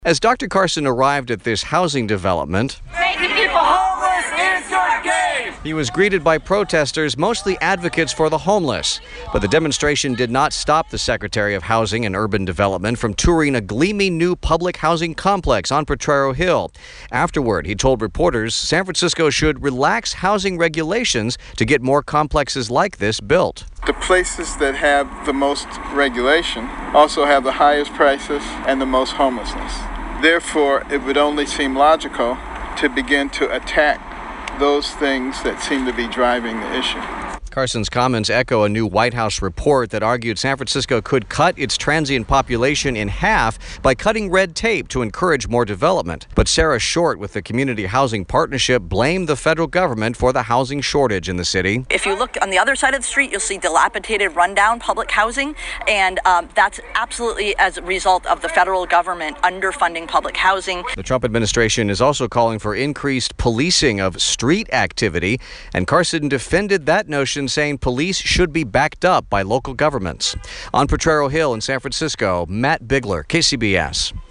As Dr. Carson arrived at this housing development, Making people homeless is your game! he was greeted by protesters, mostly advocates for the homeless. But the demonstration did not stop the Secretary of Housing and Urban Development from touring a gleaming new public housing complex on Potrero Hill. Afterward, he told reporters San Francisco should relax housing regulations to get more complexes like this built. The places that have the most regulation also have the highest prices and the most homelessness. Therefore, it would only seem logical to begin to attack those things that seem to be driving the issue. Carson's comments echo a new White House report that argued San Francisco could cut its transient population in half by cutting red tape to encourage more development. But Sarah Short with the Community Housing Partnership blamed the federal government for the housing shortage in the city. If you look on the other side of the street, you'll see dilapidated, rundown public housing, and that's absolutely as a result of the federal government underfunding public housing. The Trump administration is also calling for increased policing of street activity, and Carson defended that notion, saying police should be backed up by local governments. On Potrero Hill in San Francisco, Matt Bigler, KCBS.